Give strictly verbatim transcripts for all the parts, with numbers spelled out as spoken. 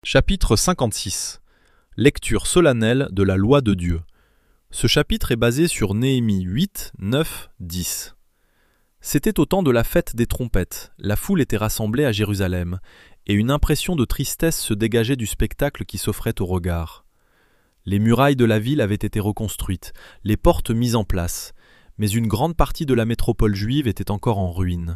Chapitre cinquante-six. Lecture solennelle de la loi de Dieu. Ce chapitre est basé sur Néhémie huit, neuf, dix. C'était au temps de la fête des trompettes, la foule était rassemblée à Jérusalem, et une impression de tristesse se dégageait du spectacle qui s'offrait au regard. Les murailles de la ville avaient été reconstruites, les portes mises en place, mais une grande partie de la métropole juive était encore en ruine.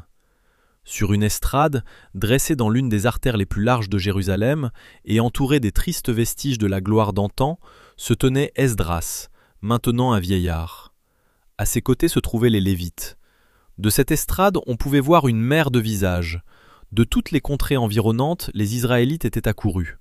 Sur une estrade, dressée dans l'une des artères les plus larges de Jérusalem et entourée des tristes vestiges de la gloire d'antan, se tenait Esdras, maintenant un vieillard. À ses côtés se trouvaient les Lévites. De cette estrade, on pouvait voir une mer de visages. De toutes les contrées environnantes, les Israélites étaient accourus.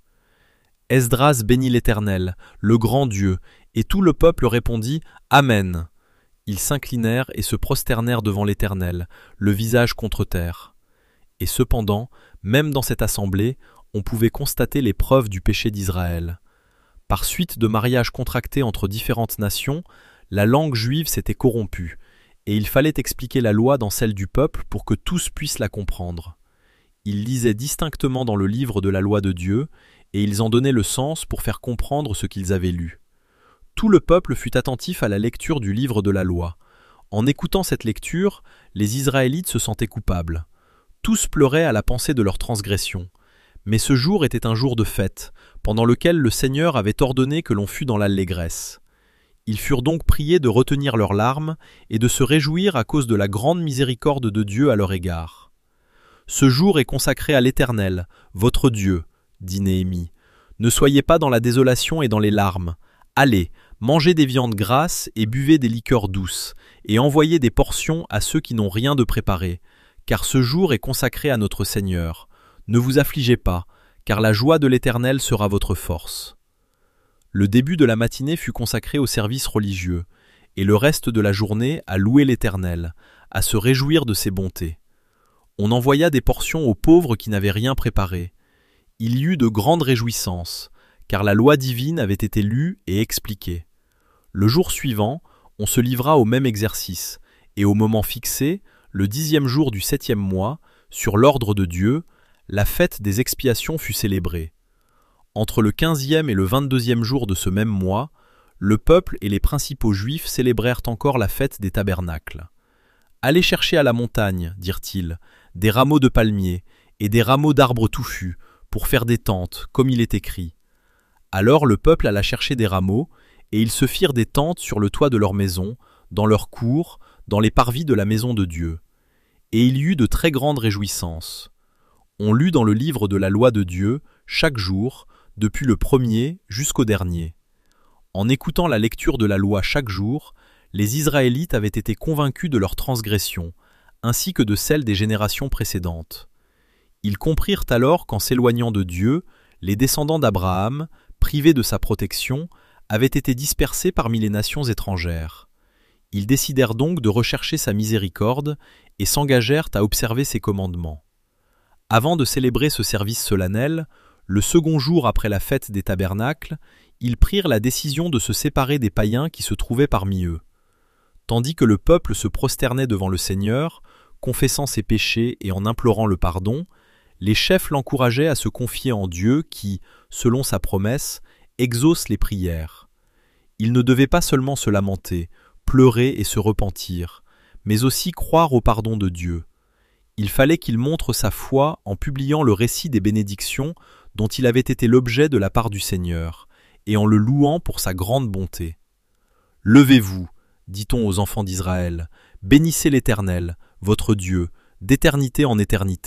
Esdras bénit l'Éternel, le grand Dieu, et tout le peuple répondit « Amen ». Ils s'inclinèrent et se prosternèrent devant l'Éternel, le visage contre terre. Et cependant, même dans cette assemblée, on pouvait constater les preuves du péché d'Israël. Par suite de mariages contractés entre différentes nations, la langue juive s'était corrompue, et il fallait expliquer la loi dans celle du peuple pour que tous puissent la comprendre. Ils lisaient distinctement dans le livre de la loi de Dieu, et ils en donnaient le sens pour faire comprendre ce qu'ils avaient lu. Tout le peuple fut attentif à la lecture du livre de la loi. En écoutant cette lecture, les Israélites se sentaient coupables. Tous pleuraient à la pensée de leur transgression. Mais ce jour était un jour de fête, pendant lequel le Seigneur avait ordonné que l'on fût dans l'allégresse. Ils furent donc priés de retenir leurs larmes et de se réjouir à cause de la grande miséricorde de Dieu à leur égard. « Ce jour est consacré à l'Éternel, votre Dieu, dit Néhémie. Ne soyez pas dans la désolation et dans les larmes. Allez, mangez des viandes grasses et buvez des liqueurs douces, et envoyez des portions à ceux qui n'ont rien de préparé. Car ce jour est consacré à notre Seigneur. Ne vous affligez pas, car la joie de l'Éternel sera votre force. » Le début de la matinée fut consacré au service religieux, et le reste de la journée à louer l'Éternel, à se réjouir de ses bontés. On envoya des portions aux pauvres qui n'avaient rien préparé. Il y eut de grandes réjouissances, car la loi divine avait été lue et expliquée. Le jour suivant, on se livra au même exercice, et au moment fixé, le dixième jour du septième mois, sur l'ordre de Dieu, la fête des expiations fut célébrée. Entre le quinzième et le vingt-deuxième jour de ce même mois, le peuple et les principaux juifs célébrèrent encore la fête des tabernacles. « Allez chercher à la montagne, dirent-ils, des rameaux de palmiers et des rameaux d'arbres touffus, pour faire des tentes, comme il est écrit. » Alors le peuple alla chercher des rameaux, et ils se firent des tentes sur le toit de leur maison, dans leur cour, dans les parvis de la maison de Dieu. Et il y eut de très grandes réjouissances. On lut dans le livre de la loi de Dieu, chaque jour, depuis le premier jusqu'au dernier. En écoutant la lecture de la loi chaque jour, les Israélites avaient été convaincus de leur transgression, ainsi que de celle des générations précédentes. Ils comprirent alors qu'en s'éloignant de Dieu, les descendants d'Abraham, privés de sa protection, avaient été dispersés parmi les nations étrangères. Ils décidèrent donc de rechercher sa miséricorde et s'engagèrent à observer ses commandements. Avant de célébrer ce service solennel, le second jour après la fête des tabernacles, ils prirent la décision de se séparer des païens qui se trouvaient parmi eux. Tandis que le peuple se prosternait devant le Seigneur, confessant ses péchés et en implorant le pardon, les chefs l'encourageaient à se confier en Dieu qui, selon sa promesse, exauce les prières. Il ne devait pas seulement se lamenter, pleurer et se repentir, mais aussi croire au pardon de Dieu. Il fallait qu'il montre sa foi en publiant le récit des bénédictions dont il avait été l'objet de la part du Seigneur, et en le louant pour sa grande bonté. « Levez-vous, dit-on aux enfants d'Israël, bénissez l'Éternel, votre Dieu, d'éternité en éternité. »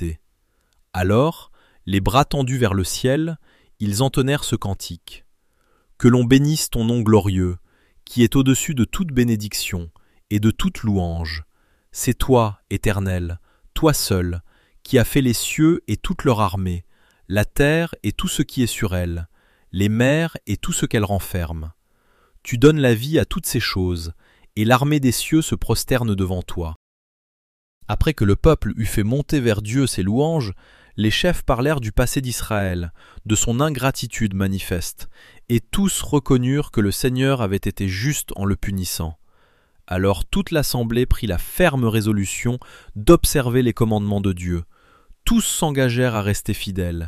Alors, les bras tendus vers le ciel, ils entonnèrent ce cantique. « Que l'on bénisse ton nom glorieux, qui est au-dessus de toute bénédiction et de toute louange. C'est toi, Éternel, toi seul, qui as fait les cieux et toute leur armée, la terre et tout ce qui est sur elle, les mers et tout ce qu'elles renferment. Tu donnes la vie à toutes ces choses, et l'armée des cieux se prosterne devant toi. » Après que le peuple eut fait monter vers Dieu ses louanges, les chefs parlèrent du passé d'Israël, de son ingratitude manifeste, et tous reconnurent que le Seigneur avait été juste en le punissant. Alors toute l'assemblée prit la ferme résolution d'observer les commandements de Dieu. Tous s'engagèrent à rester fidèles,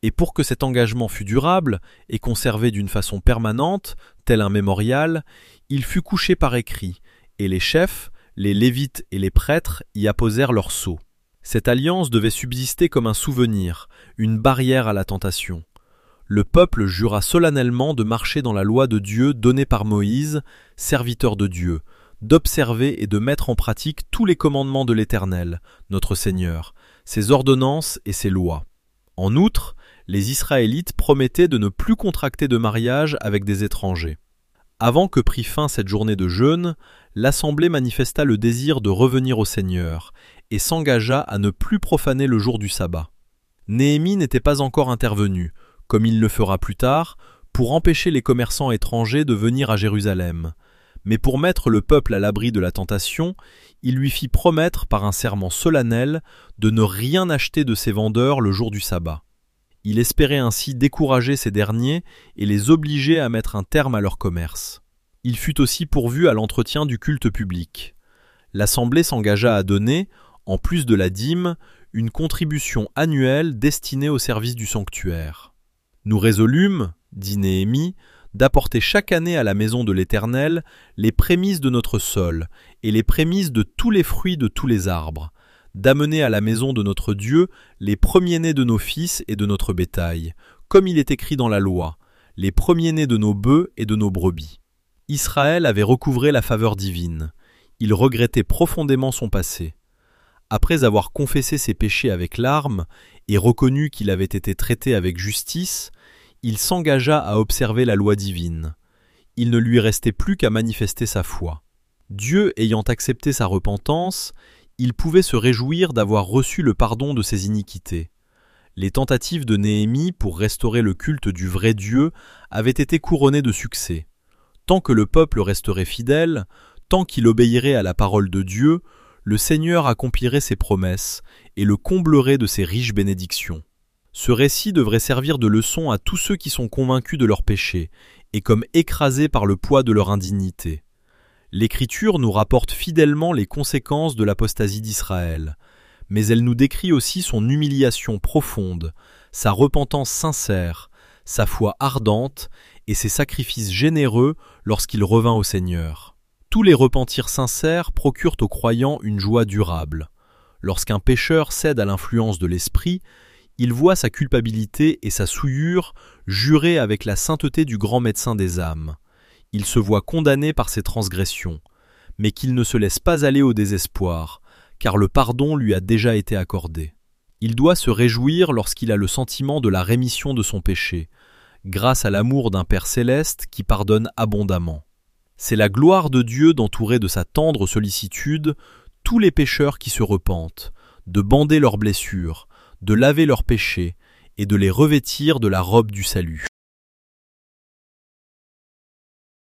Et pour que cet engagement fût durable et conservé d'une façon permanente, tel un mémorial, il fut couché par écrit, et les chefs, les Lévites et les prêtres y apposèrent leur sceau. Cette alliance devait subsister comme un souvenir, une barrière à la tentation. Le peuple jura solennellement de marcher dans la loi de Dieu donnée par Moïse, serviteur de Dieu, d'observer et de mettre en pratique tous les commandements de l'Éternel, notre Seigneur, ses ordonnances et ses lois. En outre, les Israélites promettaient de ne plus contracter de mariage avec des étrangers. Avant que prit fin cette journée de jeûne, l'assemblée manifesta le désir de revenir au Seigneur et s'engagea à ne plus profaner le jour du sabbat. Néhémie n'était pas encore intervenu, comme il le fera plus tard, pour empêcher les commerçants étrangers de venir à Jérusalem. Mais pour mettre le peuple à l'abri de la tentation, il lui fit promettre par un serment solennel de ne rien acheter de ses vendeurs le jour du sabbat. Il espérait ainsi décourager ces derniers et les obliger à mettre un terme à leur commerce. Il fut aussi pourvu à l'entretien du culte public. L'assemblée s'engagea à donner, en plus de la dîme, une contribution annuelle destinée au service du sanctuaire. Nous résolûmes, dit Néhémie, d'apporter chaque année à la maison de l'Éternel les prémices de notre sol et les prémices de tous les fruits de tous les arbres, d'amener à la maison de notre Dieu les premiers-nés de nos fils et de notre bétail, comme il est écrit dans la loi, les premiers-nés de nos bœufs et de nos brebis. Israël avait recouvré la faveur divine. Il regrettait profondément son passé. Après avoir confessé ses péchés avec larmes et reconnu qu'il avait été traité avec justice, il s'engagea à observer la loi divine. Il ne lui restait plus qu'à manifester sa foi. Dieu ayant accepté sa repentance, il pouvait se réjouir d'avoir reçu le pardon de ses iniquités. Les tentatives de Néhémie pour restaurer le culte du vrai Dieu avaient été couronnées de succès. Tant que le peuple resterait fidèle, tant qu'il obéirait à la parole de Dieu, le Seigneur accomplirait ses promesses et le comblerait de ses riches bénédictions. Ce récit devrait servir de leçon à tous ceux qui sont convaincus de leurs péchés et comme écrasés par le poids de leur indignité. L'Écriture nous rapporte fidèlement les conséquences de l'apostasie d'Israël, mais elle nous décrit aussi son humiliation profonde, sa repentance sincère, sa foi ardente et ses sacrifices généreux lorsqu'il revint au Seigneur. Tous les repentirs sincères procurent aux croyants une joie durable. Lorsqu'un pécheur cède à l'influence de l'Esprit, il voit sa culpabilité et sa souillure jurées avec la sainteté du grand médecin des âmes. Il se voit condamné par ses transgressions, mais qu'il ne se laisse pas aller au désespoir, car le pardon lui a déjà été accordé. Il doit se réjouir lorsqu'il a le sentiment de la rémission de son péché, grâce à l'amour d'un Père céleste qui pardonne abondamment. C'est la gloire de Dieu d'entourer de sa tendre sollicitude tous les pécheurs qui se repentent, de bander leurs blessures, de laver leurs péchés et de les revêtir de la robe du salut.